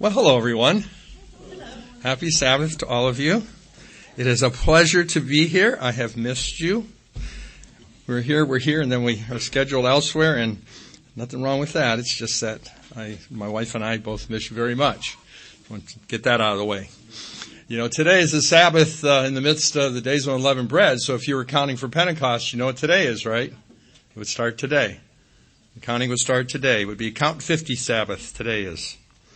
Well, hello, everyone. Happy Sabbath to all of you. It is a pleasure to be here. I have missed you. We're here, and then we are scheduled elsewhere, and nothing wrong with that. It's just that my wife and I both miss you very much. I want to get that out of the way. You know, today is the Sabbath in the midst of the days of unleavened bread, so if you were counting for Pentecost, you know what today is, right? It would start today. The counting would start today. It would be Count 50 Sabbath today is.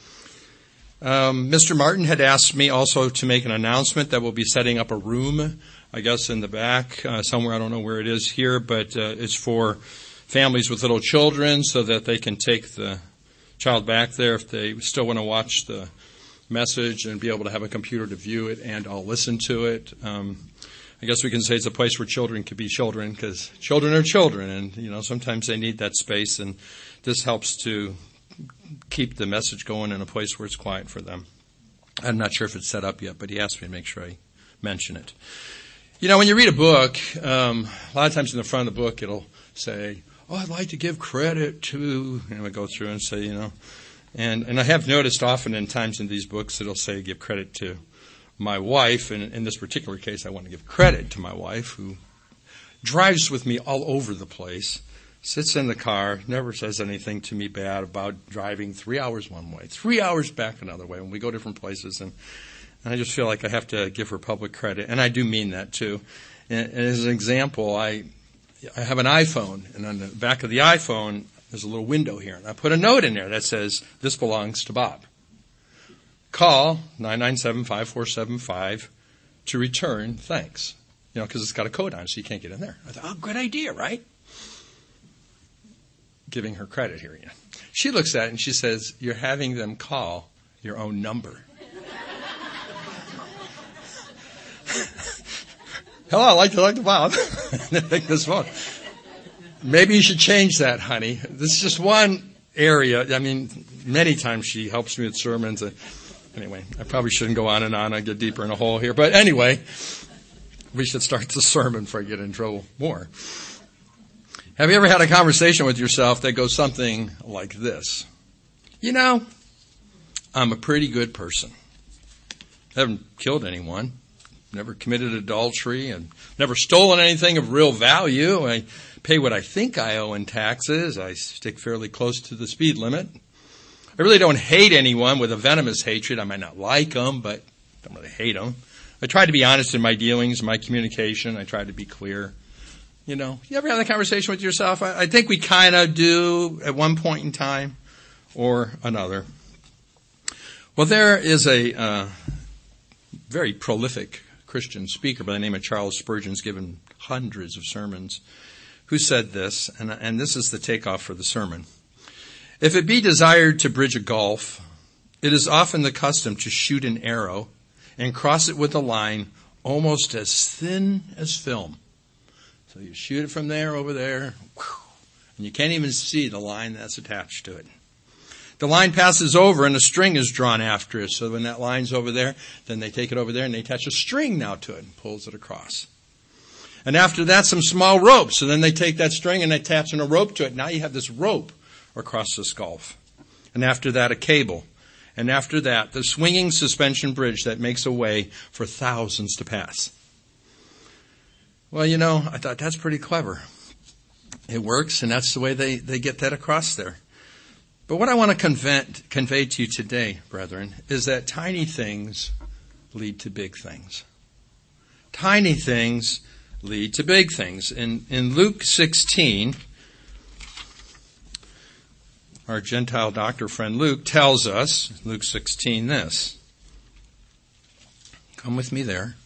Mr. Martin had asked me also to make an announcement that we'll be setting up a room, I guess in the back, somewhere, I don't know where it is here, but it's for families with little children so that they can take the child back there if they still want to watch the message and be able to have a computer to view it and I'll listen to it. I guess we can say it's a place where children can be children because children are children and, you know, sometimes they need that space and this helps to keep the message going in a place where it's quiet for them. I'm not sure if it's set up yet, but he asked me to make sure I mention it. You know, when you read a book, a lot of times in the front of the book it'll say, I'd like to give credit to, and I go through and say, you know, and I have noticed often in times in these books it'll say give credit to my wife, and in this particular case I want to give credit to my wife who drives with me all over the place. Sits in the car, never says anything to me bad about driving 3 hours one way, 3 hours back another way when we go different places. And I just feel like I have to give her public credit. And I do mean that too. And as an example, I have an iPhone. And on the back of the iPhone, there's a little window here. And I put a note in there that says, this belongs to Bob. Call 997-5475 to return thanks. You know, because it's got a code on it, so you can't get in there. I thought, good idea, right? Giving her credit here. You know. She looks at it and she says, you're having them call your own number. Hello, I'd like to talk to Bob. Take this phone. Maybe you should change that, honey. This is just one area. I mean, many times she helps me with sermons. Anyway, I probably shouldn't go on and on. I get deeper in a hole here. But anyway, we should start the sermon before I get in trouble more. Have you ever had a conversation with yourself that goes something like this? You know, I'm a pretty good person. I haven't killed anyone, never committed adultery, and never stolen anything of real value. I pay what I think I owe in taxes. I stick fairly close to the speed limit. I really don't hate anyone with a venomous hatred. I might not like them, but I don't really hate them. I try to be honest in my dealings, my communication. I try to be clear. You know, you ever have that conversation with yourself? I think we kind of do at one point in time or another. Well, there is a very prolific Christian speaker by the name of Charles Spurgeon, who's given hundreds of sermons, who said this, and this is the takeoff for the sermon. If it be desired to bridge a gulf, it is often the custom to shoot an arrow and cross it with a line almost as thin as film. So you shoot it from there over there, and you can't even see the line that's attached to it. The line passes over and a string is drawn after it. So when that line's over there, then they take it over there and they attach a string now to it and pulls it across. And after that, some small ropes. So then they take that string and they attach a rope to it. Now you have this rope across this gulf. And after that, a cable. And after that, the swinging suspension bridge that makes a way for thousands to pass. Well, you know, I thought that's pretty clever. It works, and that's the way they get that across there. But what I want to convey to you today, brethren, is that tiny things lead to big things. Tiny things lead to big things. In Luke 16, our Gentile doctor friend Luke tells us, Luke 16, this. Come with me there.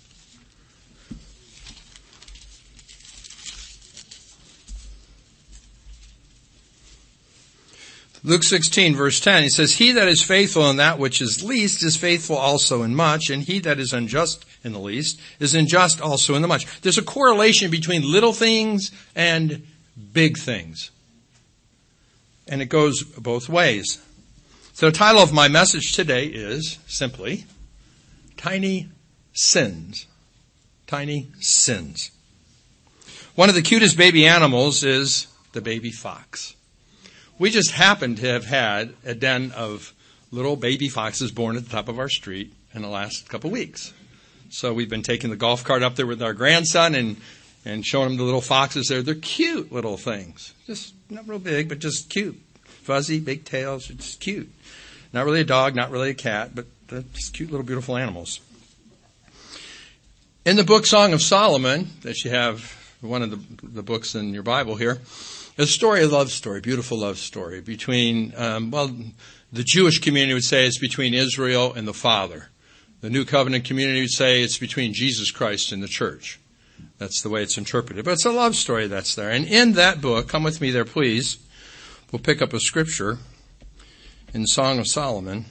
Luke 16, verse 10, he says, he that is faithful in that which is least is faithful also in much, and he that is unjust in the least is unjust also in the much. There's a correlation between little things and big things. And it goes both ways. So the title of my message today is simply, Tiny Sins. Tiny Sins. One of the cutest baby animals is the baby fox. We just happen to have had a den of little baby foxes born at the top of our street in the last couple weeks. So we've been taking the golf cart up there with our grandson and showing him the little foxes there. They're cute little things. Just not real big, but just cute. Fuzzy, big tails, just cute. Not really a dog, not really a cat, but they're just cute little beautiful animals. In the book Song of Solomon, that you have one of the books in your Bible here, a story, a love story, beautiful love story between, the Jewish community would say it's between Israel and the Father. The New Covenant community would say it's between Jesus Christ and the church. That's the way it's interpreted. But it's a love story that's there. And in that book, come with me there, please. We'll pick up a scripture in Song of Solomon,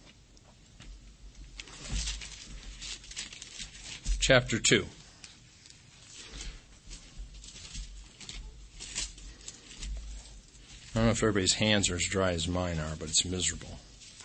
chapter 2. I don't know if everybody's hands are as dry as mine are, but it's miserable.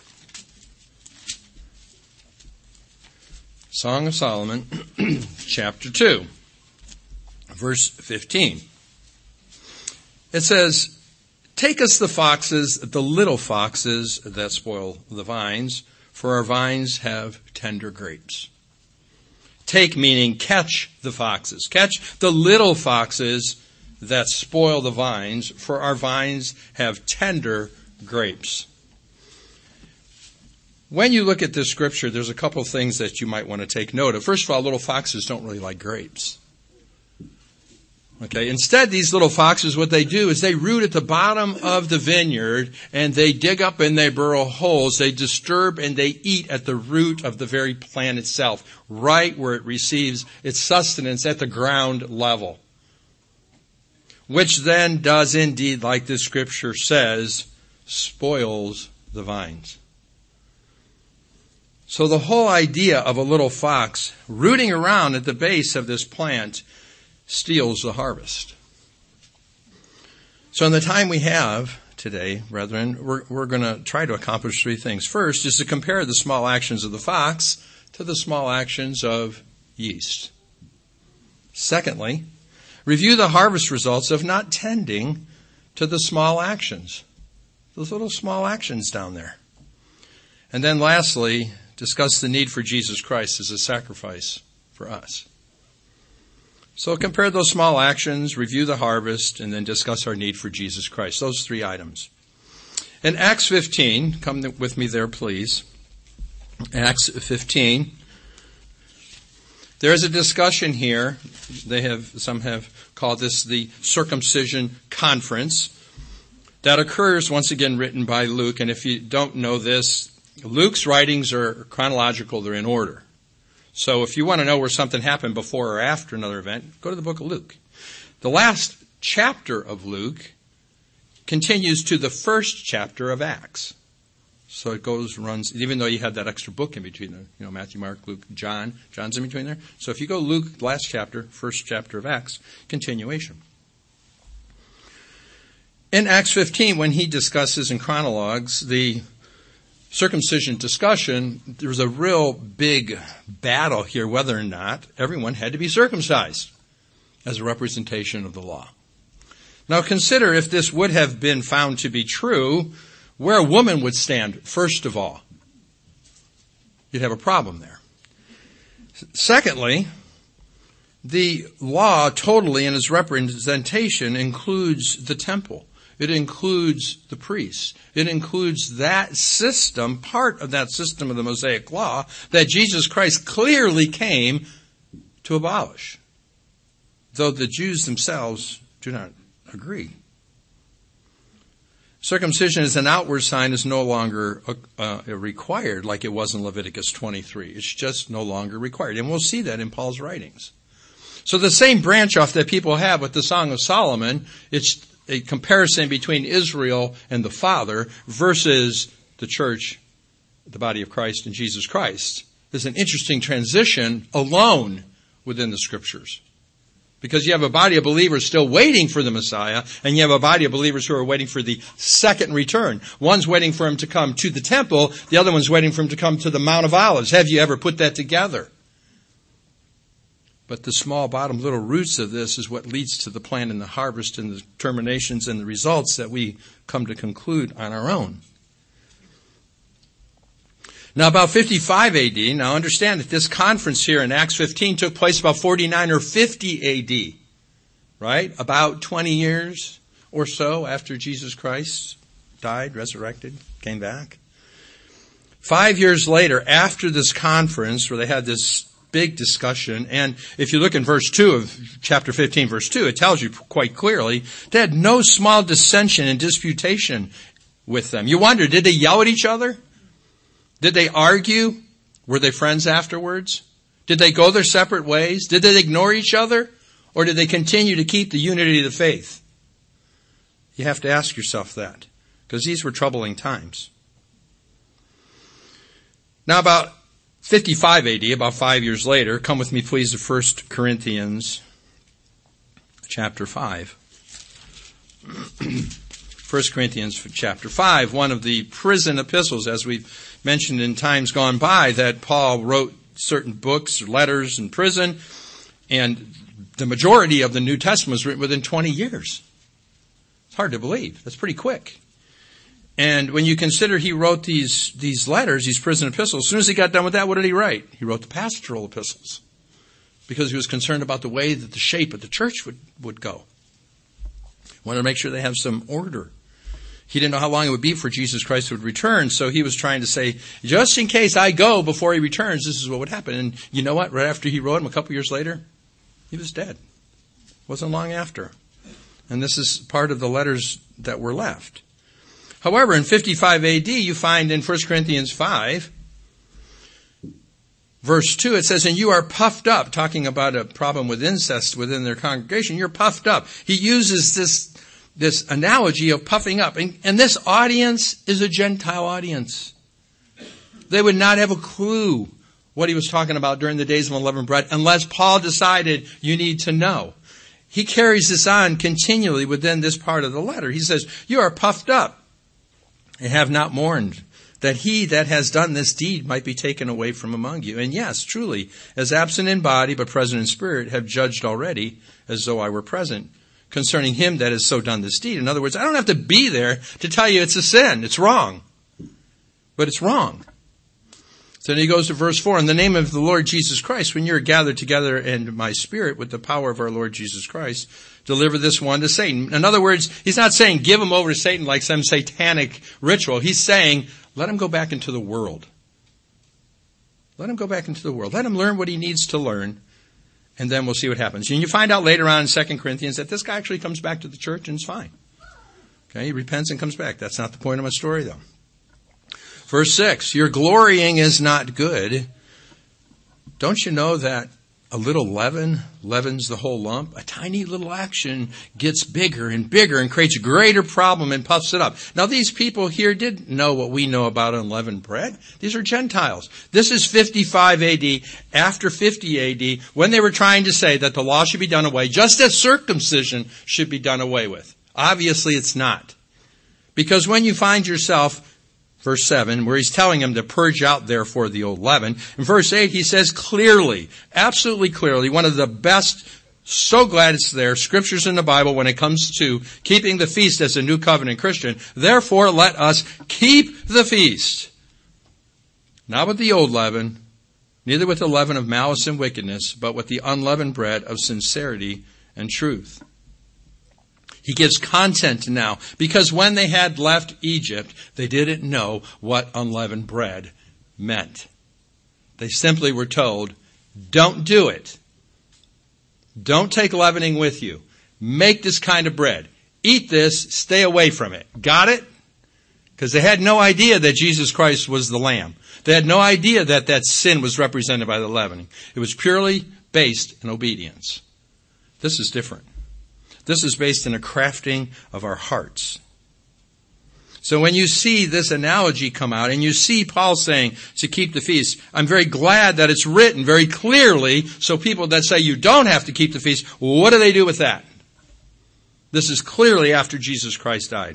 Song of Solomon, chapter 2, verse 15. It says, "Take us the foxes, the little foxes that spoil the vines, for our vines have tender grapes." Take meaning catch the foxes. Catch the little foxes that spoil the vines, for our vines have tender grapes. When you look at this scripture, there's a couple of things that you might want to take note of. First of all, little foxes don't really like grapes. Okay, instead, these little foxes, what they do is they root at the bottom of the vineyard and they dig up and they burrow holes. They disturb and they eat at the root of the very plant itself, right where it receives its sustenance at the ground level. Which then does indeed, like this scripture says, spoils the vines. So the whole idea of a little fox rooting around at the base of this plant steals the harvest. So in the time we have today, brethren, we're going to try to accomplish three things. First is to compare the small actions of the fox to the small actions of yeast. Secondly, review the harvest results of not tending to the small actions, those little small actions down there. And then lastly, discuss the need for Jesus Christ as a sacrifice for us. So compare those small actions, review the harvest, and then discuss our need for Jesus Christ. Those three items. In Acts 15, come with me there, please. Acts 15. There is a discussion here. Some have called this the circumcision conference that occurs, once again, written by Luke. And if you don't know this, Luke's writings are chronological. They're in order. So if you want to know where something happened before or after another event, go to the book of Luke. The last chapter of Luke continues to the first chapter of Acts. So it runs, even though you have that extra book in between there, Matthew, Mark, Luke, John. John's in between there. So if you go Luke, last chapter, first chapter of Acts, continuation. In Acts 15, when he discusses in chronologues the circumcision discussion, there was a real big battle here whether or not everyone had to be circumcised as a representation of the law. Now consider if this would have been found to be true, where a woman would stand, first of all. You'd have a problem there. Secondly, the law totally in its representation includes the temple. It includes the priests. It includes that system, part of that system of the Mosaic law that Jesus Christ clearly came to abolish, though the Jews themselves do not agree. Circumcision as an outward sign is no longer required like it was in Leviticus 23. It's just no longer required. And we'll see that in Paul's writings. So the same branch off that people have with the Song of Solomon, it's a comparison between Israel and the Father versus the church, the body of Christ and Jesus Christ. There's an interesting transition alone within the Scriptures. Because you have a body of believers still waiting for the Messiah, and you have a body of believers who are waiting for the second return. One's waiting for him to come to the temple, the other one's waiting for him to come to the Mount of Olives. Have you ever put that together? But the small bottom little roots of this is what leads to the plant and the harvest and the terminations and the results that we come to conclude on our own. Now, about 55 AD, now understand that this conference here in Acts 15 took place about 49 or 50 AD, right? About 20 years or so after Jesus Christ died, resurrected, came back. 5 years later, after this conference where they had this big discussion, and if you look in verse 2 of chapter 15, verse 2, it tells you quite clearly, they had no small dissension and disputation with them. You wonder, did they yell at each other? Did they argue? Were they friends afterwards? Did they go their separate ways? Did they ignore each other? Or did they continue to keep the unity of the faith? You have to ask yourself that, because these were troubling times. Now about 55 AD, about 5 years later, come with me please to 1 Corinthians chapter 5. 1 Corinthians chapter 5, one of the prison epistles, as we've mentioned in times gone by, that Paul wrote certain books or letters in prison, and the majority of the New Testament was written within 20 years. It's hard to believe. That's pretty quick. And when you consider he wrote these letters, these prison epistles, as soon as he got done with that, what did he write? He wrote the pastoral epistles, because he was concerned about the way that the shape of the church would go. Wanted to make sure they have some order. He didn't know how long it would be for Jesus Christ would return, so he was trying to say, just in case I go before he returns, this is what would happen. And you know what? Right after he wrote them, a couple years later, he was dead. Wasn't long after. And this is part of the letters that were left. However, in 55 AD, you find in 1 Corinthians 5, verse 2, it says, and you are puffed up, talking about a problem with incest within their congregation. You're puffed up. He uses this analogy of puffing up. And this audience is a Gentile audience. They would not have a clue what he was talking about during the days of unleavened bread unless Paul decided you need to know. He carries this on continually within this part of the letter. He says, you are puffed up and have not mourned, that he that has done this deed might be taken away from among you. And yes, truly, as absent in body but present in spirit, have judged already, as though I were present, concerning him that has so done this deed. In other words, I don't have to be there to tell you it's a sin. It's wrong. But it's wrong. So then he goes to verse 4, in the name of the Lord Jesus Christ, when you're gathered together in my spirit with the power of our Lord Jesus Christ, deliver this one to Satan. In other words, he's not saying give him over to Satan like some satanic ritual. He's saying let him go back into the world. Let him go back into the world. Let him learn what he needs to learn. And then we'll see what happens. And you find out later on in 2 Corinthians that this guy actually comes back to the church and it's fine. Okay, he repents and comes back. That's not the point of my story, though. Verse 6, your glorying is not good. Don't you know that a little leaven leavens the whole lump? A tiny little action gets bigger and bigger and creates a greater problem and puffs it up. Now, these people here didn't know what we know about unleavened bread. These are Gentiles. This is 55 AD, after 50 AD, when they were trying to say that the law should be done away, just as circumcision should be done away with. Obviously, it's not. Because when you find yourself, verse 7, where he's telling them to purge out, therefore, the old leaven. In verse 8, he says clearly, absolutely clearly, one of the best, so glad it's there, scriptures in the Bible when it comes to keeping the feast as a new covenant Christian. Therefore, let us keep the feast. Not with the old leaven, neither with the leaven of malice and wickedness, but with the unleavened bread of sincerity and truth. He gives content now, because when they had left Egypt, they didn't know what unleavened bread meant. They simply were told, don't do it. Don't take leavening with you. Make this kind of bread. Eat this, stay away from it. Got it? Because they had no idea that Jesus Christ was the Lamb. They had no idea that sin was represented by the leavening. It was purely based in obedience. This is different. This is based in a crafting of our hearts. So when you see this analogy come out and you see Paul saying to keep the feast, I'm very glad that it's written very clearly so people that say you don't have to keep the feast, what do they do with that? This is clearly after Jesus Christ died.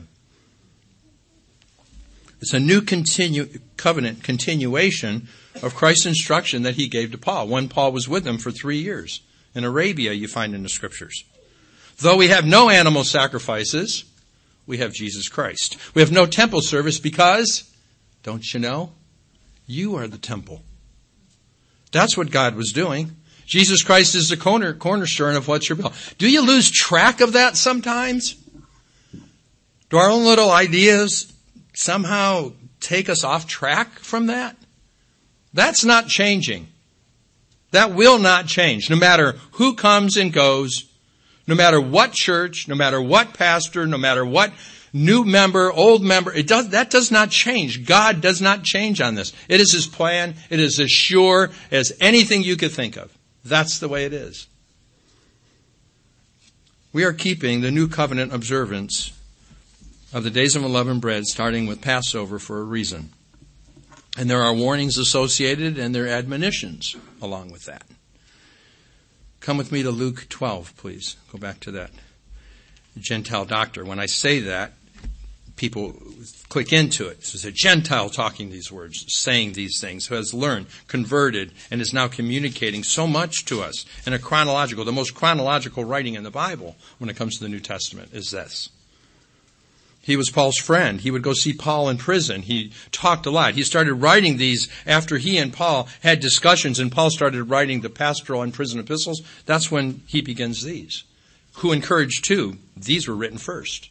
It's a new covenant continuation of Christ's instruction that he gave to Paul when Paul was with him for 3 years. In Arabia, you find in the scriptures. Though we have no animal sacrifices, we have Jesus Christ. We have no temple service because, don't you know, You are the temple. That's what God was doing. Jesus Christ is the cornerstone of what you're built. Do you lose track of that sometimes? Do our own little ideas somehow take us off track from that? That's not changing. That will not change. No matter who comes and goes, no matter what church, no matter what pastor, no matter what new member, old member, that does not change. God does not change on this. It is His plan. It is as sure as anything you could think of. That's the way it is. We are keeping the new covenant observance of the days of unleavened bread, starting with Passover, for a reason. And there are warnings associated and there are admonitions along with that. Come with me to Luke 12, please. Go back to that Gentile doctor. When I say that, people click into it. So it's a Gentile talking these words, saying these things, who has learned, converted, and is now communicating so much to us in the most chronological writing in the Bible when it comes to the New Testament is this. He was Paul's friend. He would go see Paul in prison. He talked a lot. He started writing these after he and Paul had discussions, and Paul started writing the pastoral and prison epistles. That's when he begins these. Who encouraged too? These were written first.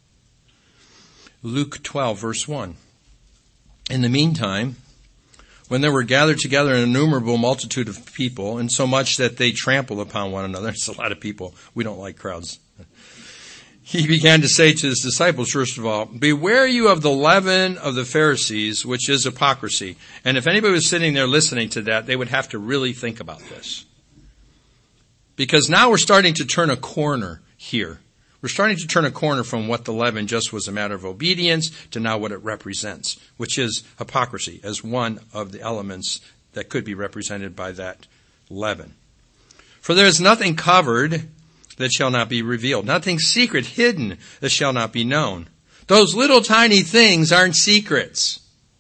Luke 12, verse 1. In the meantime, when there were gathered together an innumerable multitude of people, and so much that they trampled upon one another, it's a lot of people. We don't like crowds. He began to say to his disciples, first of all, beware you of the leaven of the Pharisees, which is hypocrisy. And if anybody was sitting there listening to that, they would have to really think about this. Because now we're starting to turn a corner here. We're starting to turn a corner from what the leaven just was a matter of obedience to now what it represents, which is hypocrisy as one of the elements that could be represented by that leaven. For there is nothing covered that shall not be revealed. Nothing secret, hidden, that shall not be known. Those little tiny things aren't secrets.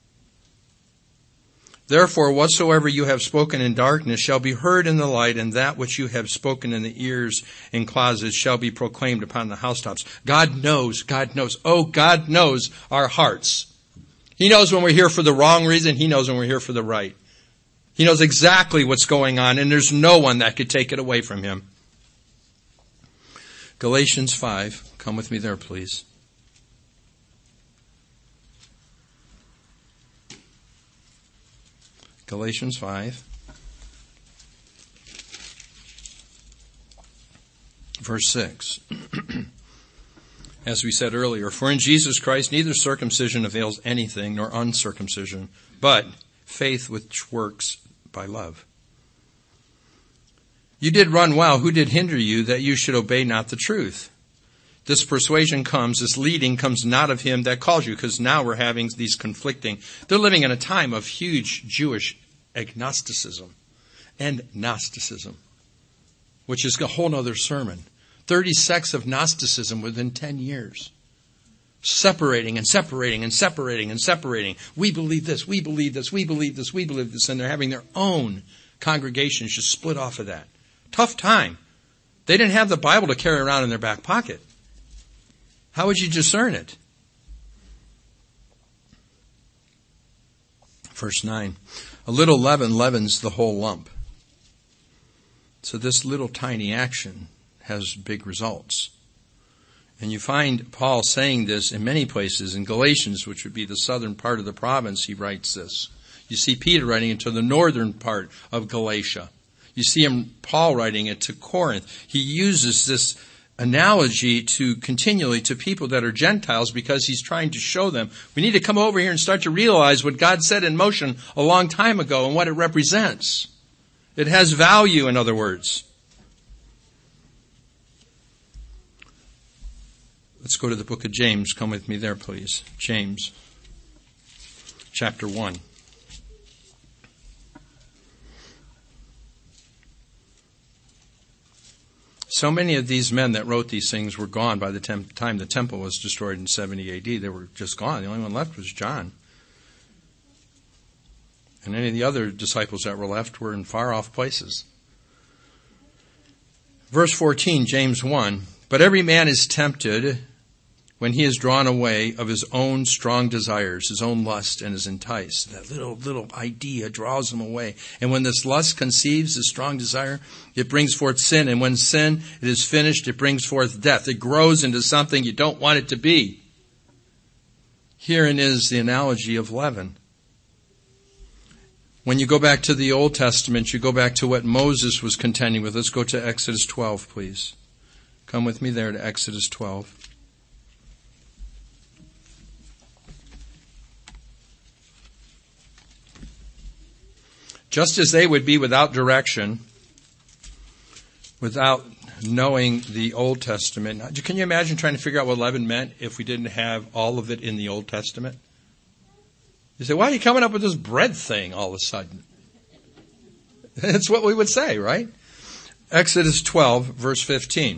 Therefore, whatsoever you have spoken in darkness shall be heard in the light, and that which you have spoken in the ears in closets shall be proclaimed upon the housetops. God knows. Oh, God knows our hearts. He knows when we're here for the wrong reason. He knows when we're here for the right. He knows exactly what's going on, and there's no one that could take it away from Him. Galatians 5. Come with me there, please. Galatians 5. Verse 6. As we said earlier, for in Jesus Christ neither circumcision avails anything nor uncircumcision, but faith which works by love. You did run well. Who did hinder you that you should obey not the truth? This persuasion comes, this leading comes not of him that calls you, because now we're having these conflicting. They're living in a time of huge Jewish agnosticism and Gnosticism, which is a whole other sermon. 30 sects of Gnosticism within 10 years. Separating and separating and separating and separating. We believe this, we believe this, we believe this, we believe this, and they're having their own congregations just split off of that. Tough time. They didn't have the Bible to carry around in their back pocket. How would you discern it? Verse 9. A little leaven leavens the whole lump. So this little tiny action has big results. And you find Paul saying this in many places. In Galatians, which would be the southern part of the province, he writes this. You see Peter writing it to the northern part of Galatia. You see Paul writing it to Corinth. He uses this analogy to continually to people that are Gentiles because he's trying to show them we need to come over here and start to realize what God set in motion a long time ago and what it represents. It has value, in other words. Let's go to the book of James. Come with me there, please. James, chapter 1. So many of these men that wrote these things were gone by the time the temple was destroyed in 70 A.D. They were just gone. The only one left was John. And any of the other disciples that were left were in far-off places. Verse 14, James 1. But every man is tempted when he is drawn away of his own strong desires, his own lust, and is enticed. That little idea draws him away. And when this lust conceives his strong desire, it brings forth sin. And when sin it is finished, it brings forth death. It grows into something you don't want it to be. Herein is the analogy of leaven. When you go back to the Old Testament, you go back to what Moses was contending with. Let's go to Exodus 12, please. Come with me there to Exodus 12. Just as they would be without direction, without knowing the Old Testament. Can you imagine trying to figure out what leaven meant if we didn't have all of it in the Old Testament? You say, why are you coming up with this bread thing all of a sudden? That's what we would say, right? Exodus 12, verse 15.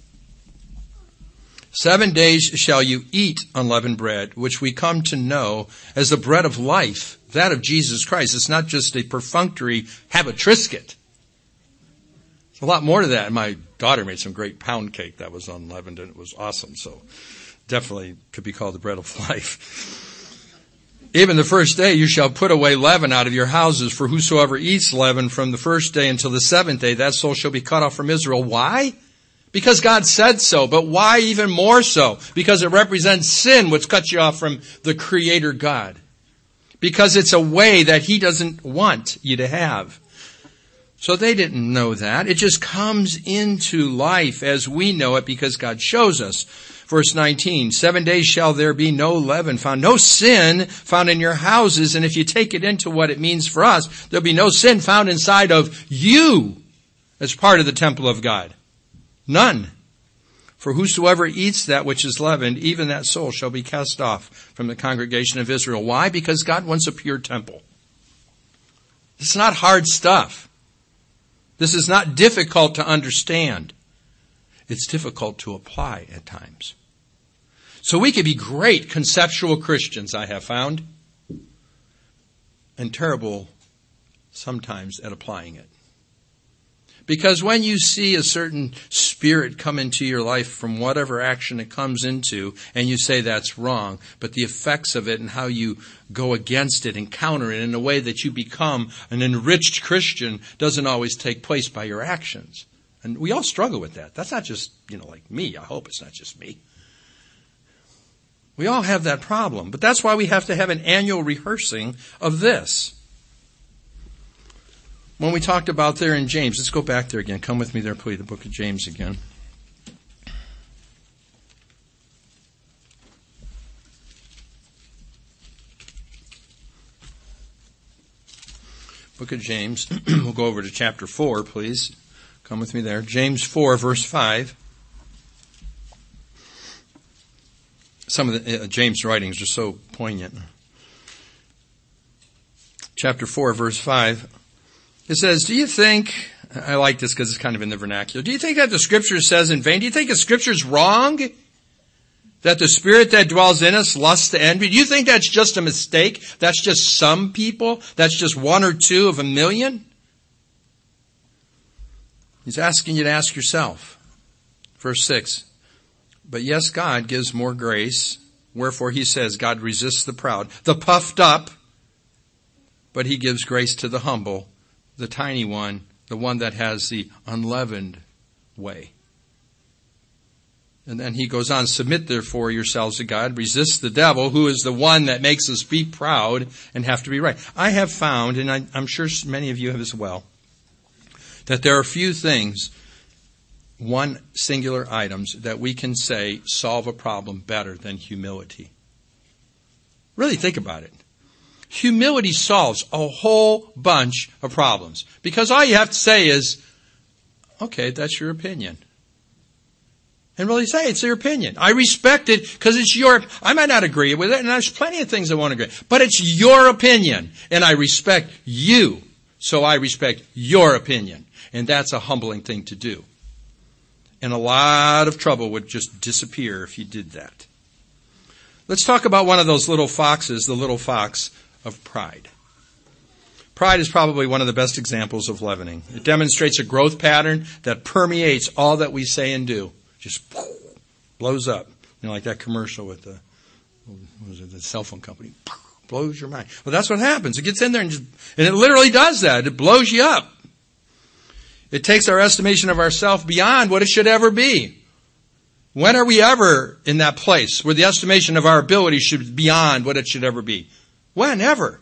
7 days shall you eat unleavened bread, which we come to know as the bread of life, that of Jesus Christ. It's not just a perfunctory have a Triscuit. There's a lot more to that. And my daughter made some great pound cake that was unleavened, and it was awesome. So definitely could be called the bread of life. Even the first day you shall put away leaven out of your houses, for whosoever eats leaven from the first day until the seventh day, that soul shall be cut off from Israel. Why? Because God said so. But why even more so? Because it represents sin, which cuts you off from the Creator God. Because it's a way that He doesn't want you to have. So they didn't know that. It just comes into life as we know it because God shows us. Verse 19, 7 days shall there be no leaven found, no sin found in your houses. And if you take it into what it means for us, there'll be no sin found inside of you as part of the temple of God. None. For whosoever eats that which is leavened, even that soul shall be cast off from the congregation of Israel. Why? Because God wants a pure temple. It's not hard stuff. This is not difficult to understand. It's difficult to apply at times. So we could be great conceptual Christians, I have found, and terrible sometimes at applying it. Because when you see a certain spirit come into your life from whatever action it comes into, and you say that's wrong, but the effects of it and how you go against it and counter it in a way that you become an enriched Christian doesn't always take place by your actions. And we all struggle with that. That's not just, like me. I hope it's not just me. We all have that problem. But that's why we have to have an annual rehearsing of this. When we talked about there in James, let's go back there again. Come with me there, please, the book of James again. Book of James. We'll go over to chapter 4, please. Come with me there. James 4, verse 5. Some of the James writings are so poignant. Chapter 4, verse 5. It says, do you think, I like this because it's kind of in the vernacular, do you think that the Scripture says in vain? Do you think the Scripture is wrong? That the Spirit that dwells in us lusts to envy? Do you think that's just a mistake? That's just some people? That's just one or two of a million? He's asking you to ask yourself. Verse 6. But yes, God gives more grace. Wherefore he says, God resists the proud, the puffed up, but he gives grace to the humble, the tiny one, the one that has the unleavened way. And then he goes on, submit therefore yourselves to God, resist the devil, who is the one that makes us be proud and have to be right. I have found, and I'm sure many of you have as well, that there are few things, one singular items, that we can say solve a problem better than humility. Really think about it. Humility solves a whole bunch of problems. Because all you have to say is, okay, that's your opinion. And really say, it's your opinion. I respect it because it's I might not agree with it, and there's plenty of things I won't agree with, but it's your opinion, and I respect you, so I respect your opinion. And that's a humbling thing to do. And a lot of trouble would just disappear if you did that. Let's talk about one of those little foxes, the little fox of pride. Pride is probably one of the best examples of leavening. It demonstrates a growth pattern that permeates all that we say and do. Just blows up. Like that commercial with the cell phone company. Blows your mind. Well, that's what happens. It gets in there and it literally does that. It blows you up. It takes our estimation of ourselves beyond what it should ever be. When are we ever in that place where the estimation of our ability should be beyond what it should ever be? When? Ever.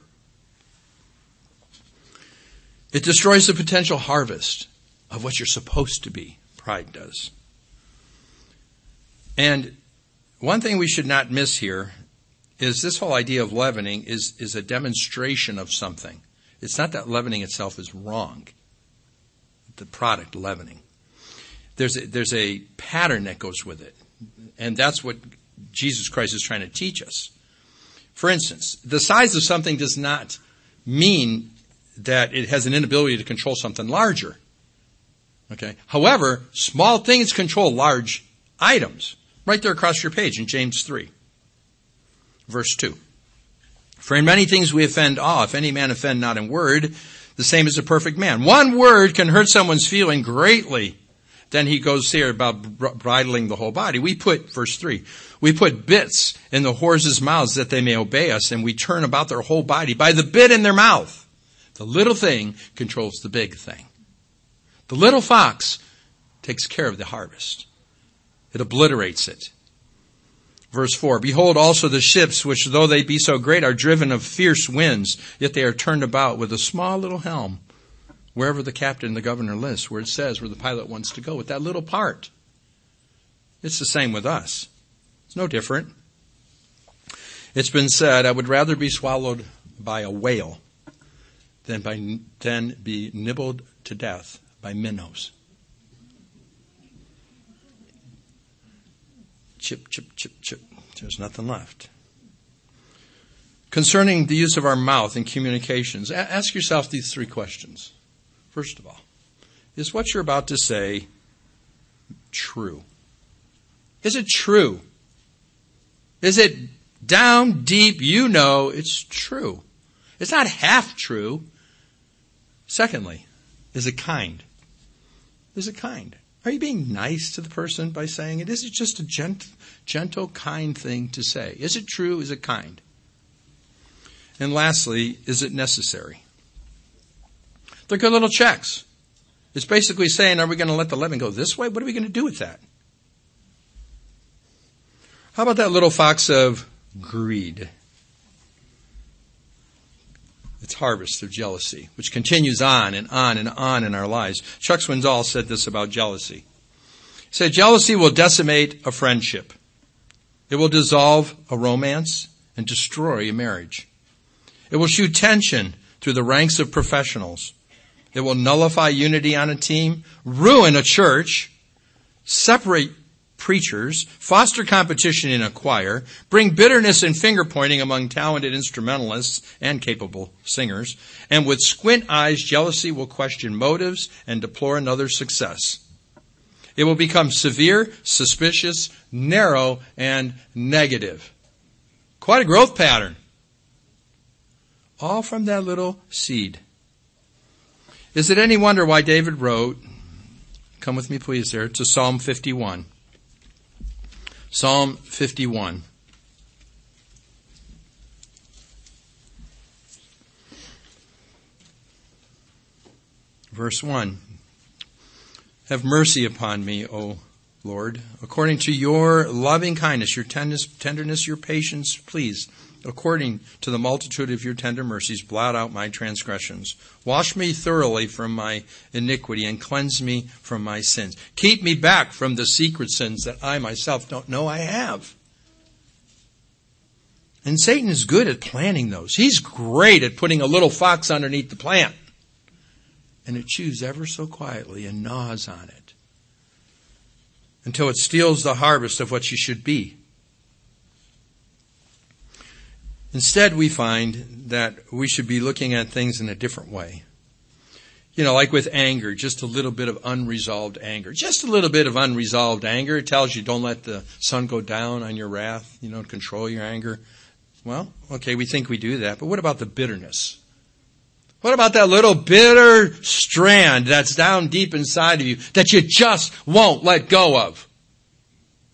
It destroys the potential harvest of what you're supposed to be. Pride does. And one thing we should not miss here is this whole idea of leavening is a demonstration of something. It's not that leavening itself is wrong. The product leavening. There's a pattern that goes with it. And that's what Jesus Christ is trying to teach us. For instance, the size of something does not mean that it has an inability to control something larger. Okay. However, small things control large items. Right there across your page in James 3, verse 2. For in many things we offend all. If any man offend not in word, the same as a perfect man. One word can hurt someone's feeling greatly. Then he goes here about bridling the whole body. Verse 3, we put bits in the horses' mouths that they may obey us, and we turn about their whole body by the bit in their mouth. The little thing controls the big thing. The little fox takes care of the harvest. It obliterates it. Verse 4, behold also the ships, which though they be so great, are driven of fierce winds, yet they are turned about with a small little helm, wherever the captain and the governor lists, where it says where the pilot wants to go, with that little part. It's the same with us. It's no different. It's been said, I would rather be swallowed by a whale than be nibbled to death by minnows. Chip, chip, chip, chip. There's nothing left. Concerning the use of our mouth in communications, ask yourself these three questions. First of all, is what you're about to say true? Is it true? Is it down deep, you know it's true? It's not half true. Secondly, is it kind? Is it kind? Are you being nice to the person by saying it? Is it just a gentle, kind thing to say? Is it true? Is it kind? And lastly, is it necessary? They're good little checks. It's basically saying, are we going to let the leaven go this way? What are we going to do with that? How about that little fox of greed? It's harvest of jealousy, which continues on and on and on in our lives. Chuck Swindoll said this about jealousy. He said, jealousy will decimate a friendship. It will dissolve a romance and destroy a marriage. It will shoot tension through the ranks of professionals. It will nullify unity on a team, ruin a church, separate preachers, foster competition in a choir, bring bitterness and finger-pointing among talented instrumentalists and capable singers, and with squint eyes, jealousy will question motives and deplore another's success. It will become severe, suspicious, narrow, and negative. Quite a growth pattern. All from that little seed. Is it any wonder why David wrote, come with me please there, to Psalm 51. Psalm 51. Verse 1. Have mercy upon me, O Lord, according to your loving kindness, your tenderness, your patience, please. According to the multitude of your tender mercies, blot out my transgressions. Wash me thoroughly from my iniquity and cleanse me from my sins. Keep me back from the secret sins that I myself don't know I have. And Satan is good at planning those. He's great at putting a little fox underneath the plant. And it chews ever so quietly and gnaws on it until it steals the harvest of what you should be. Instead, we find that we should be looking at things in a different way. You know, like with anger, just a little bit of unresolved anger. Just a little bit of unresolved anger. It tells you don't let the sun go down on your wrath, control your anger. Well, okay, we think we do that, but what about the bitterness? What about that little bitter strand that's down deep inside of you that you just won't let go of?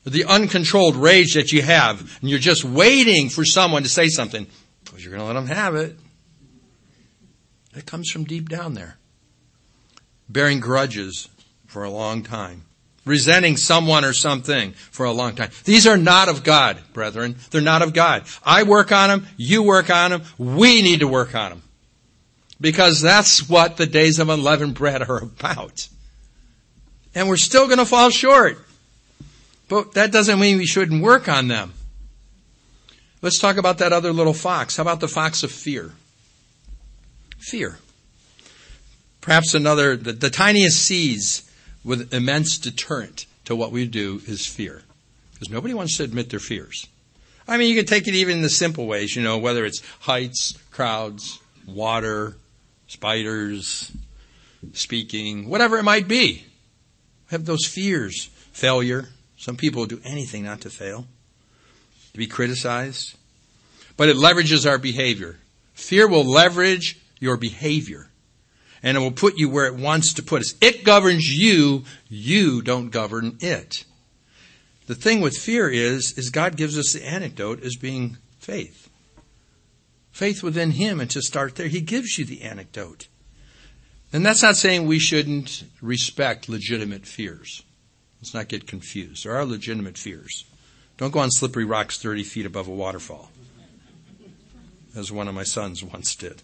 the uncontrolled rage that you have, and you're just waiting for someone to say something, because you're going to let them have it. It comes from deep down there. Bearing grudges for a long time. Resenting someone or something for a long time. These are not of God, brethren. They're not of God. I work on them. You work on them. We need to work on them. Because that's what the days of unleavened bread are about. And we're still going to fall short. But that doesn't mean we shouldn't work on them. Let's talk about that other little fox. How about the fox of fear? Fear. Perhaps the tiniest seeds with immense deterrent to what we do is fear. Because nobody wants to admit their fears. I mean, you can take it even in the simple ways, whether it's heights, crowds, water, spiders, speaking, whatever it might be. Have those fears. Failure. Some people will do anything not to fail. To be criticized. But it leverages our behavior. Fear will leverage your behavior. And it will put you where it wants to put us. It governs you. You don't govern it. The thing with fear is God gives us the antidote as being faith. Faith within Him, and to start there, He gives you the antidote. And that's not saying we shouldn't respect legitimate fears. Let's not get confused. There are legitimate fears. Don't go on slippery rocks 30 feet above a waterfall, as one of my sons once did.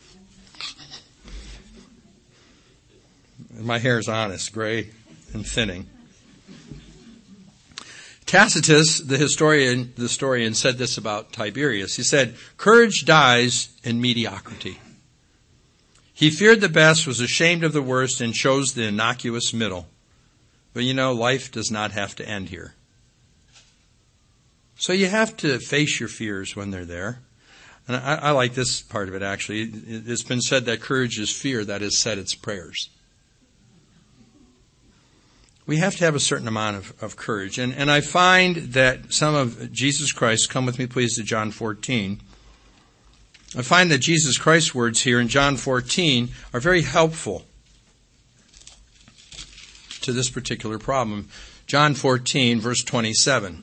My hair is honest, gray and thinning. Tacitus, the historian, said this about Tiberius. He said, "Courage dies in mediocrity. He feared the best, was ashamed of the worst, and chose the innocuous middle." But life does not have to end here. So you have to face your fears when they're there. And I like this part of it, actually. It's been said that courage is fear that has said its prayers. We have to have a certain amount of courage. And I find that some of Jesus Christ, come with me please to John 14. I find that Jesus Christ's words here in John 14 are very helpful to this particular problem. John 14, verse 27.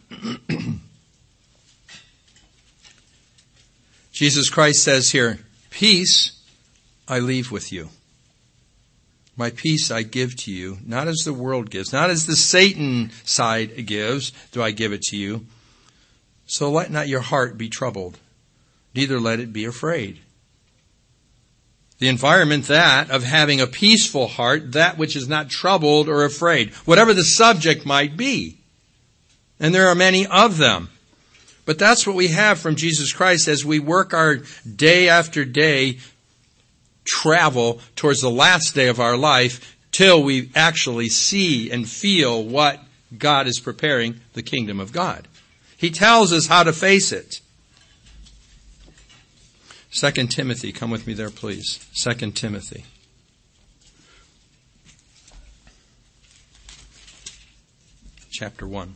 Jesus Christ says here, "Peace I leave with you. My peace I give to you, not as the world gives, not as the Satan side gives, do I give it to you. So let not your heart be troubled, neither let it be afraid." The environment that of having a peaceful heart, that which is not troubled or afraid, whatever the subject might be. And there are many of them. But that's what we have from Jesus Christ as we work our day after day travel towards the last day of our life till we actually see and feel what God is preparing, the kingdom of God. He tells us how to face it. 2 Timothy, come with me there, please. 2 Timothy. Chapter 1.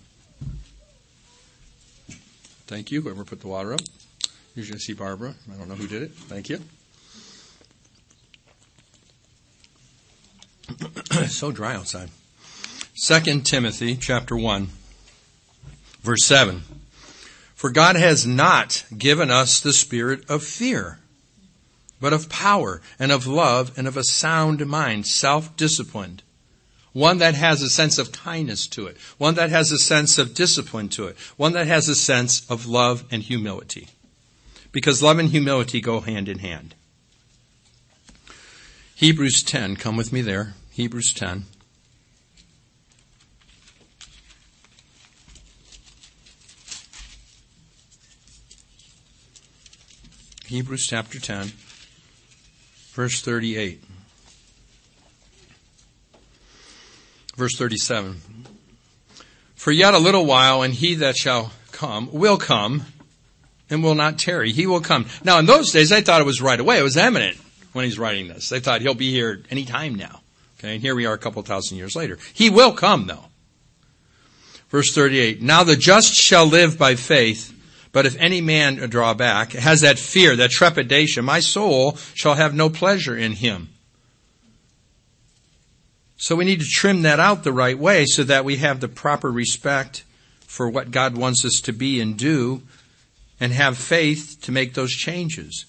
Thank you, whoever put the water up. Usually I see Barbara. I don't know who did it. Thank you. It's so dry outside. 2 Timothy chapter 1, verse 7. "For God has not given us the spirit of fear, but of power and of love and of a sound mind," self-disciplined. One that has a sense of kindness to it. One that has a sense of discipline to it. One that has a sense of love and humility. Because love and humility go hand in hand. Hebrews 10, come with me there. Hebrews 10. Hebrews chapter 10, verse 38. Verse 37. "For yet a little while, and he that shall come will come, and will not tarry." He will come. Now, in those days, they thought it was right away. It was imminent when he's writing this. They thought he'll be here any time now. Okay, and here we are a couple thousand years later. He will come, though. Verse 38. "Now the just shall live by faith, but if any man draw back," has that fear, that trepidation, "my soul shall have no pleasure in him." So we need to trim that out the right way so that we have the proper respect for what God wants us to be and do, and have faith to make those changes.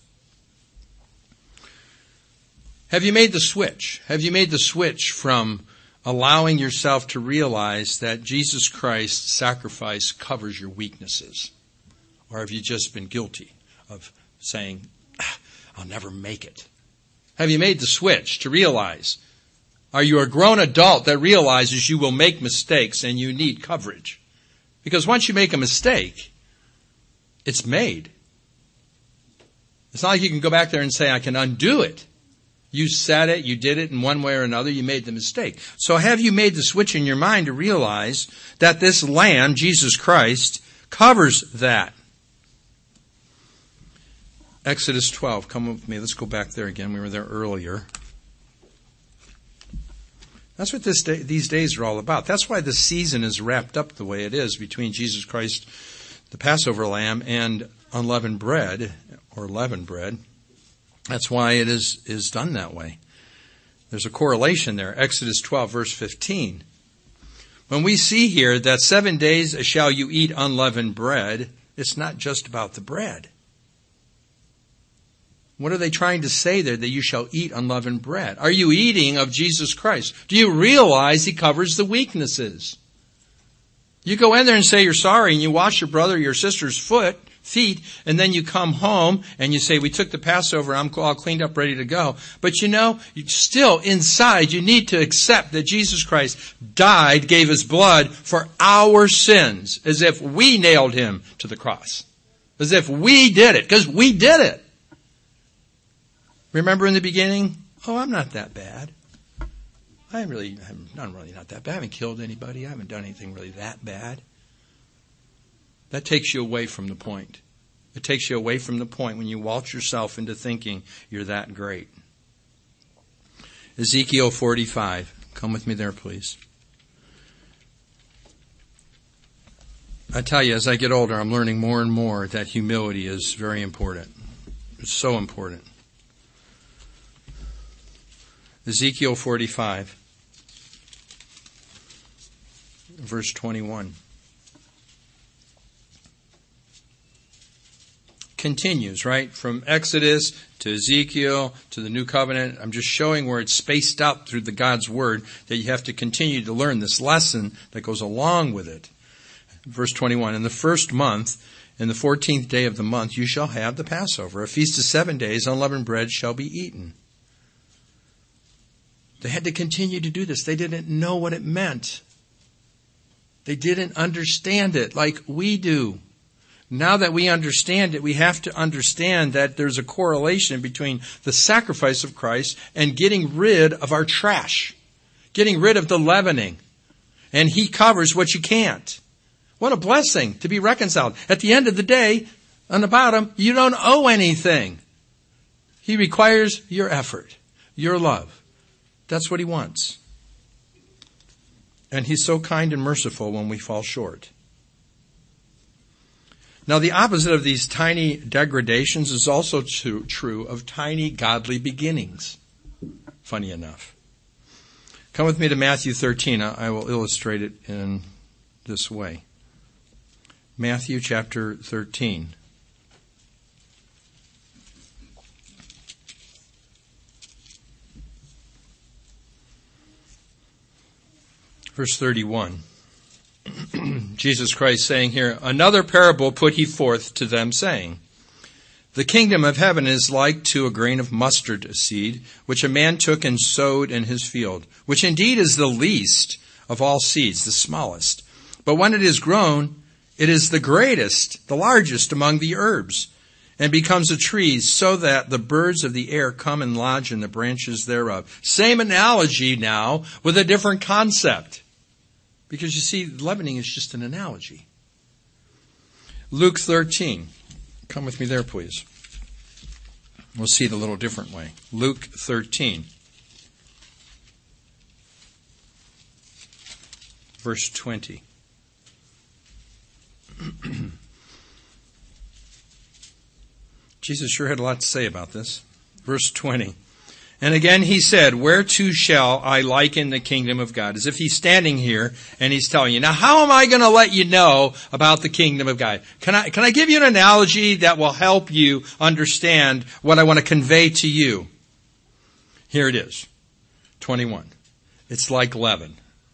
Have you made the switch? Have you made the switch from allowing yourself to realize that Jesus Christ's sacrifice covers your weaknesses? Or have you just been guilty of saying, I'll never make it? Have you made the switch to realize? Are you a grown adult that realizes you will make mistakes and you need coverage? Because once you make a mistake, it's made. It's not like you can go back there and say, I can undo it. You said it, you did it in one way or another, you made the mistake. So have you made the switch in your mind to realize that this Lamb, Jesus Christ, covers that? Exodus 12, come with me. Let's go back there again. We were there earlier. That's what these days are all about. That's why the season is wrapped up the way it is between Jesus Christ, the Passover Lamb, and unleavened bread, or leavened bread. That's why it is done that way. There's a correlation there. Exodus 12, verse 15. When we see here that 7 days shall you eat unleavened bread, it's not just about the bread. What are they trying to say there? That you shall eat unleavened bread. Are you eating of Jesus Christ? Do you realize He covers the weaknesses? You go in there and say you're sorry, and you wash your brother or your sister's feet, and then you come home and you say, we took the Passover, I'm all cleaned up, ready to go. But you know, still inside you need to accept that Jesus Christ died, gave His blood for our sins, as if we nailed Him to the cross. As if we did it, because we did it. Remember in the beginning, I'm not that bad. I'm really not that bad. I haven't killed anybody. I haven't done anything really that bad. That takes you away from the point. It takes you away from the point when you waltz yourself into thinking you're that great. Ezekiel 45. Come with me there, please. I tell you, as I get older, I'm learning more and more that humility is very important. It's so important. Ezekiel 45, verse 21. Continues, right? From Exodus to Ezekiel to the New Covenant. I'm just showing where it's spaced out through the God's Word, that you have to continue to learn this lesson that goes along with it. Verse 21, in the first month, in the 14th day of the month, you shall have the Passover. A feast of 7 days, unleavened bread shall be eaten. They had to continue to do this. They didn't know what it meant. They didn't understand it like we do. Now that we understand it, we have to understand that there's a correlation between the sacrifice of Christ and getting rid of our trash, getting rid of the leavening. And He covers what you can't. What a blessing to be reconciled. At the end of the day, on the bottom, you don't owe anything. He requires your effort, your love. That's what He wants. And He's so kind and merciful when we fall short. Now, the opposite of these tiny degradations is also true of tiny godly beginnings. Funny enough. Come with me to Matthew 13. I will illustrate it in this way. Matthew chapter 13. Verse 31. Jesus Christ saying here, another parable put He forth to them, saying, the kingdom of heaven is like to a grain of mustard seed, which a man took and sowed in his field, which indeed is the least of all seeds, the smallest. But when it is grown, it is the greatest, the largest among the herbs, and becomes a tree, so that the birds of the air come and lodge in the branches thereof. Same analogy now with a different concept. Because you see, leavening is just an analogy. Luke 13. Come with me there, please. We'll see it a little different way. Luke 13. Verse 20. Jesus sure had a lot to say about this. Verse 20. And again he said, whereto shall I liken the kingdom of God? As if he's standing here and he's telling you, now how am I going to let you know about the kingdom of God? Can I give you an analogy that will help you understand what I want to convey to you? Here it is. 21. It's like leaven.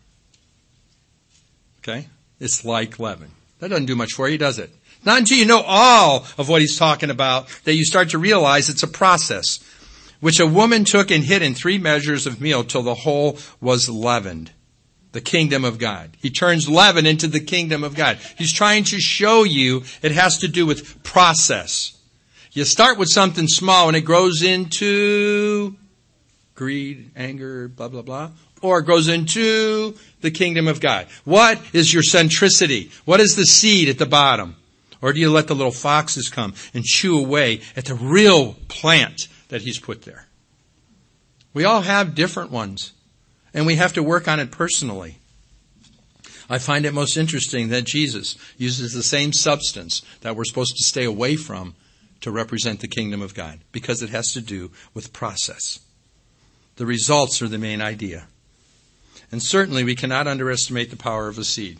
Okay? It's like leaven. That doesn't do much for you, does it? Not until you know all of what he's talking about that you start to realize it's a process, which a woman took and hid in 3 measures of meal till the whole was leavened. The kingdom of God. He turns leaven into the kingdom of God. He's trying to show you it has to do with process. You start with something small and it grows into greed, anger, blah, blah, blah. Or it grows into the kingdom of God. What is your centricity? What is the seed at the bottom? Or do you let the little foxes come and chew away at the real plant that he's put there? We all have different ones, and we have to work on it personally. I find it most interesting that Jesus uses the same substance that we're supposed to stay away from to represent the kingdom of God, because it has to do with process. The results are the main idea. And certainly we cannot underestimate the power of a seed.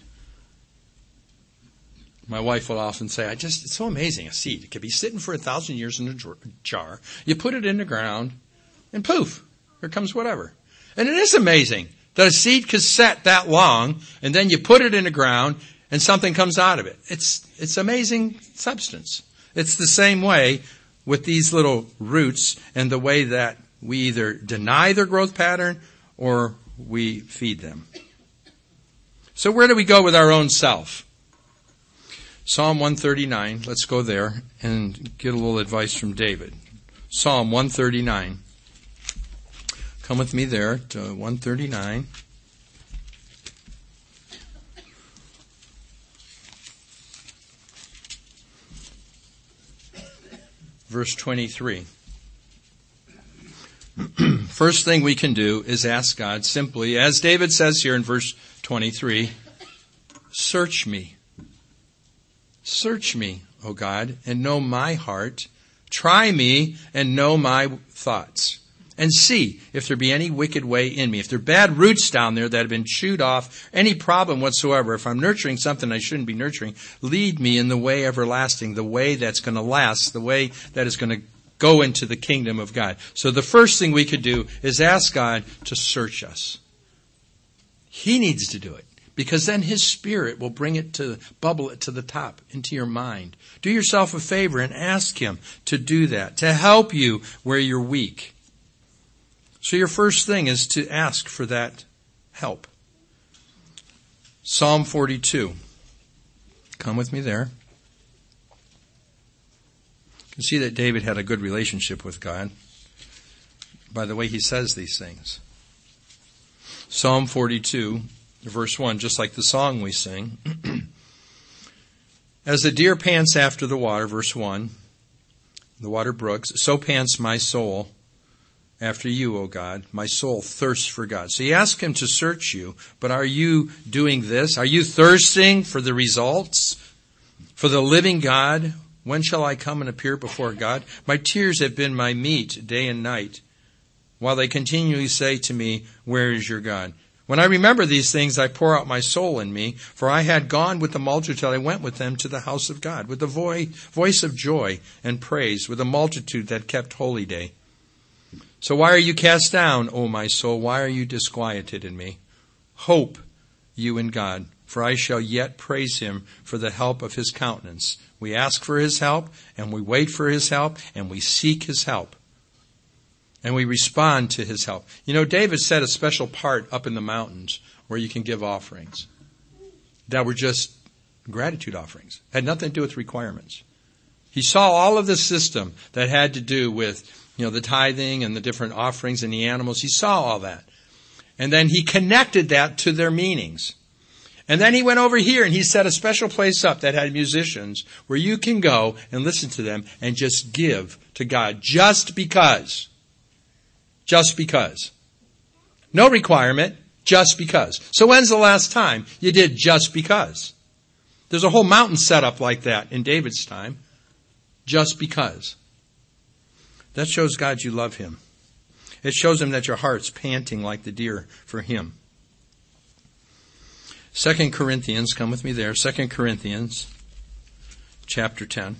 My wife will often say, it's so amazing, a seed. It could be sitting for 1,000 years in a jar. You put it in the ground, and poof, here comes whatever. And it is amazing that a seed could set that long, and then you put it in the ground, and something comes out of it. It's amazing substance. It's the same way with these little roots and the way that we either deny their growth pattern or we feed them. So where do we go with our own self? Psalm 139, let's go there and get a little advice from David. Psalm 139. Come with me there to 139. Verse 23. First thing we can do is ask God simply, as David says here in verse 23, search me. Search me, O God, and know my heart. Try me and know my thoughts. And see if there be any wicked way in me. If there are bad roots down there that have been chewed off, any problem whatsoever, if I'm nurturing something I shouldn't be nurturing, lead me in the way everlasting, the way that's going to last, the way that is going to go into the kingdom of God. So the first thing we could do is ask God to search us. He needs to do it, because then His Spirit will bring it to, bubble it to the top into your mind. Do yourself a favor and ask Him to do that, to help you where you're weak. So your first thing is to ask for that help. Psalm 42. Come with me there. You can see that David had a good relationship with God by the way he says these things. Psalm 42, verse 1, just like the song we sing. As the deer pants after the water, verse 1, the water brooks, so pants my soul after you, O God. My soul thirsts for God. So you ask Him to search you, but are you doing this? Are you thirsting for the results? For the living God? When shall I come and appear before God? My tears have been my meat day and night, while they continually say to me, where is your God? When I remember these things, I pour out my soul in me, for I had gone with the multitude. I went with them to the house of God, with the voice of joy and praise, with a multitude that kept holy day. So why are you cast down, O my soul? Why are you disquieted in me? Hope you in God, for I shall yet praise Him for the help of His countenance. We ask for His help, and we wait for His help, and we seek His help. And we respond to His help. You know, David set a special part up in the mountains where you can give offerings that were just gratitude offerings. Had nothing to do with requirements. He saw all of the system that had to do with, the tithing and the different offerings and the animals. He saw all that. And then he connected that to their meanings. And then he went over here and he set a special place up that had musicians where you can go and listen to them and just give to God just because. Just because. No requirement, just because. So when's the last time you did just because? There's a whole mountain set up like that in David's time. Just because. That shows God you love Him. It shows him that your heart's panting like the deer for him. 2 Corinthians, come with me there. 2 Corinthians chapter 10.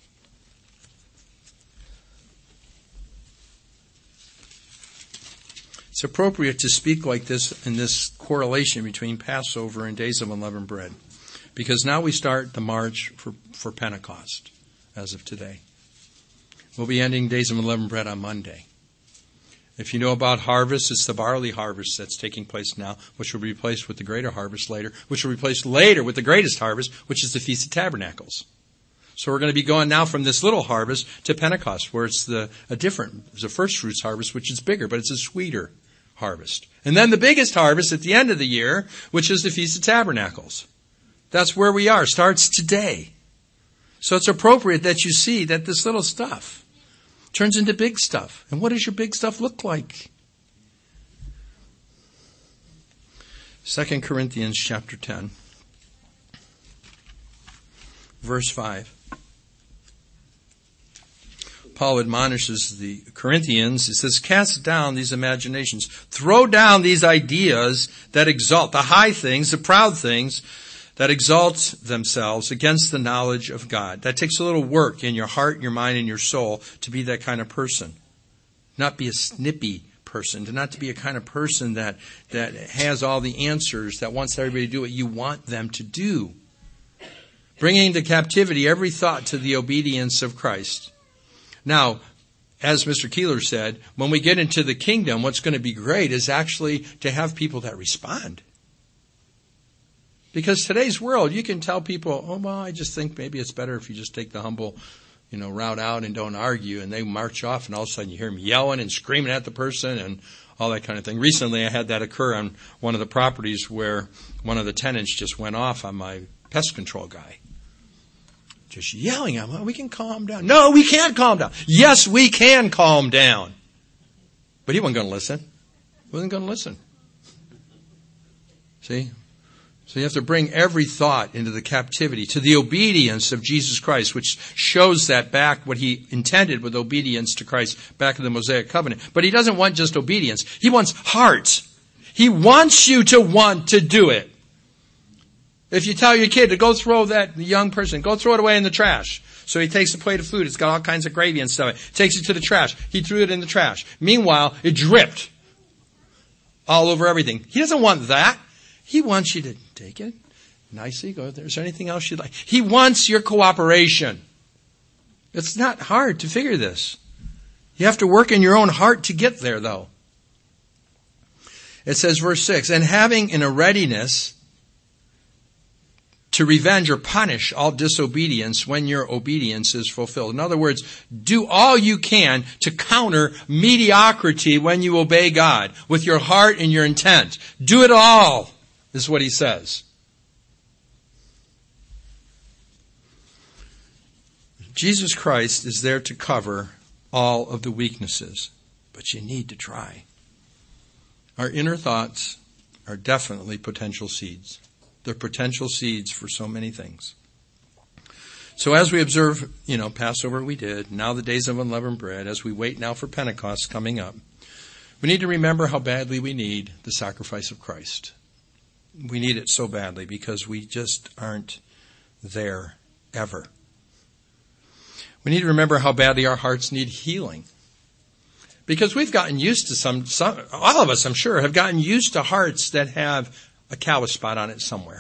It's appropriate to speak like this in this correlation between Passover and Days of Unleavened Bread, because now we start the march for Pentecost as of today. We'll be ending Days of Unleavened Bread on Monday. If you know about harvest, it's the barley harvest that's taking place now, which will be replaced with the greater harvest later, which will be replaced later with the greatest harvest, which is the Feast of Tabernacles. So we're going to be going now from this little harvest to Pentecost, where it's a first fruits harvest, which is bigger, but it's a sweeter harvest. And then the biggest harvest at the end of the year, which is the Feast of Tabernacles. That's where we are. Starts today. So it's appropriate that you see that this little stuff turns into big stuff. And what does your big stuff look like? 2 Corinthians chapter 10, verse 5. Paul admonishes the Corinthians. He says, cast down these imaginations. Throw down these ideas that exalt, the high things, the proud things that exalt themselves against the knowledge of God. That takes a little work in your heart, your mind, and your soul to be that kind of person. Not be a snippy person, not to be a kind of person that has all the answers, that wants everybody to do what you want them to do. Bringing into captivity every thought to the obedience of Christ. Now, as Mr. Keeler said, when we get into the kingdom, what's going to be great is actually to have people that respond. Because today's world, you can tell people, oh, well, I just think maybe it's better if you just take the humble, route out and don't argue, and they march off, and all of a sudden you hear them yelling and screaming at the person and all that kind of thing. Recently, I had that occur on one of the properties where one of the tenants just went off on my pest control guy. Just yelling at him, well, we can calm down. No, we can't calm down. Yes, we can calm down. But he wasn't going to listen. He wasn't going to listen. See? So you have to bring every thought into the captivity, to the obedience of Jesus Christ, which shows that back what he intended with obedience to Christ back in the Mosaic covenant. But he doesn't want just obedience. He wants heart. He wants you to want to do it. If you tell your kid to go throw the young person, go throw it away in the trash. So he takes a plate of food. It's got all kinds of gravy and stuff. Takes it to the trash. He threw it in the trash. Meanwhile, it dripped all over everything. He doesn't want that. He wants you to take it nicely. Go there. Is there anything else you'd like? He wants your cooperation. It's not hard to figure this. You have to work in your own heart to get there, though. It says, verse 6, and having in a readiness to revenge or punish all disobedience when your obedience is fulfilled. In other words, do all you can to counter mediocrity when you obey God with your heart and your intent. Do it all, is what he says. Jesus Christ is there to cover all of the weaknesses, but you need to try. Our inner thoughts are definitely potential seeds. They're potential seeds for so many things. So as we observe, Passover we did, now the days of unleavened bread, as we wait now for Pentecost coming up, we need to remember how badly we need the sacrifice of Christ. We need it so badly because we just aren't there ever. We need to remember how badly our hearts need healing. Because we've gotten used to some all of us, I'm sure, have gotten used to hearts that have a callous spot on it somewhere.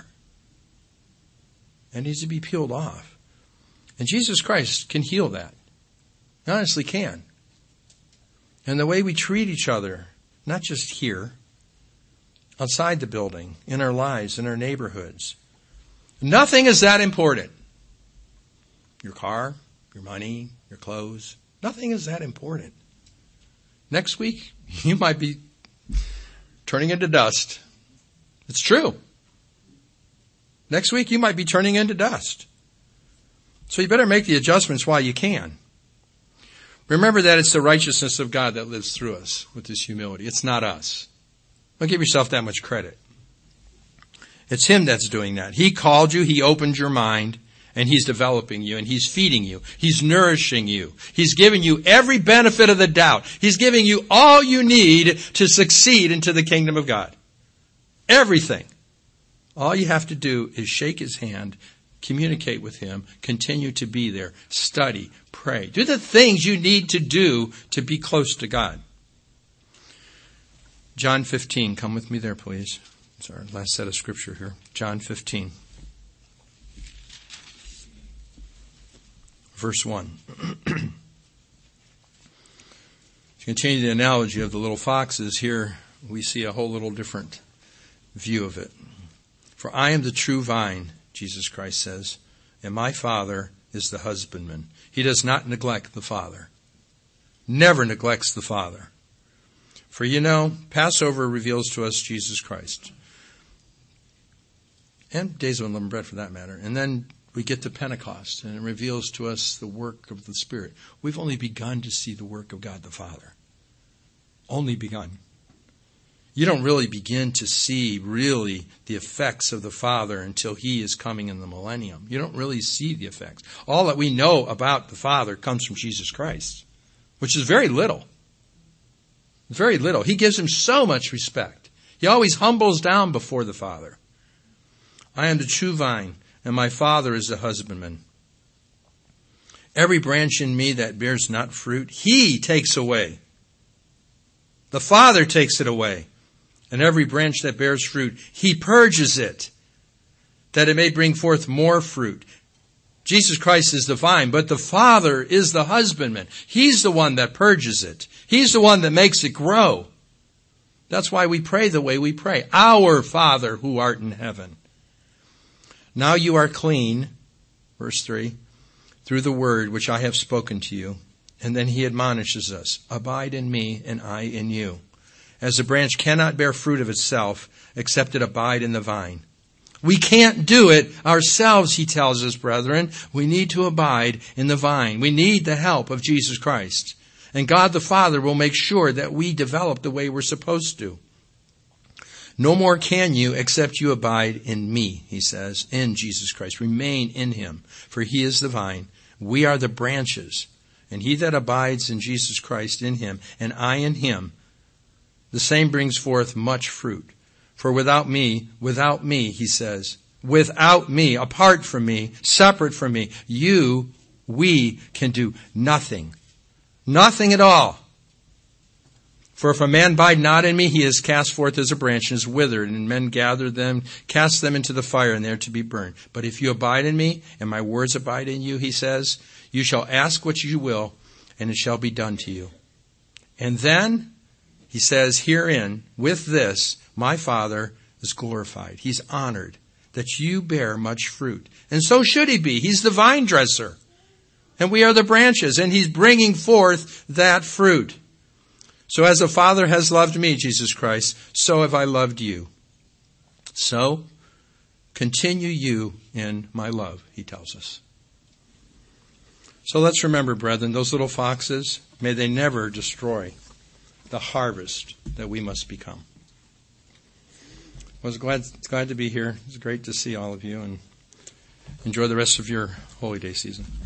It needs to be peeled off. And Jesus Christ can heal that. He honestly can. And the way we treat each other, not just here, outside the building, in our lives, in our neighborhoods. Nothing is that important. Your car, your money, your clothes, nothing is that important. Next week, you might be turning into dust. It's true. Next week, you might be turning into dust. So you better make the adjustments while you can. Remember that it's the righteousness of God that lives through us with this humility. It's not us. Don't give yourself that much credit. It's Him that's doing that. He called you. He opened your mind. And He's developing you, and He's feeding you. He's nourishing you. He's giving you every benefit of the doubt. He's giving you all you need to succeed into the kingdom of God. Everything. All you have to do is shake His hand, communicate with Him, continue to be there, study, pray. Do the things you need to do to be close to God. John 15, come with me there, please. It's our last set of scripture here. John 15. Verse 1. To continue the analogy of the little foxes, here we see a whole little different view of it. For I am the true vine, Jesus Christ says, and my Father is the husbandman. He does not neglect the Father. Never neglects the Father. For you know, Passover reveals to us Jesus Christ. And days of unleavened bread for that matter. And then we get to Pentecost, and it reveals to us the work of the Spirit. We've only begun to see the work of God the Father. Only begun. You don't really begin to see really the effects of the Father until He is coming in the millennium. You don't really see the effects. All that we know about the Father comes from Jesus Christ, which is very little. Very little. He gives Him so much respect. He always humbles down before the Father. I am the true vine, and my Father is the husbandman. Every branch in me that bears not fruit, He takes away. The Father takes it away. And every branch that bears fruit, He purges it, that it may bring forth more fruit. Jesus Christ is the vine, but the Father is the husbandman. He's the one that purges it. He's the one that makes it grow. That's why we pray the way we pray. Our Father who art in heaven. Now you are clean, verse 3, through the word which I have spoken to you. And then He admonishes us, abide in me and I in you. As a branch cannot bear fruit of itself, except it abide in the vine. We can't do it ourselves, He tells us, brethren. We need to abide in the vine. We need the help of Jesus Christ. And God the Father will make sure that we develop the way we're supposed to. No more can you except you abide in me, He says, in Jesus Christ. Remain in Him, for He is the vine. We are the branches. And he that abides in Jesus Christ in Him, and I in Him, the same brings forth much fruit. For without me, He says, without me, apart from me, separate from me, we can do nothing. Nothing at all. For if a man abide not in me, he is cast forth as a branch and is withered, and men gather them, cast them into the fire, and they are to be burned. But if you abide in me, and my words abide in you, He says, you shall ask what you will, and it shall be done to you. And then, He says, herein, with this, my Father is glorified. He's honored that you bear much fruit. And so should He be. He's the vine dresser. And we are the branches, and He's bringing forth that fruit. So as the Father has loved me, Jesus Christ, so have I loved you. So, continue you in my love, He tells us. So let's remember, brethren, those little foxes, may they never destroy the harvest that we must become. I was glad to be here. It's great to see all of you, and enjoy the rest of your Holy Day season.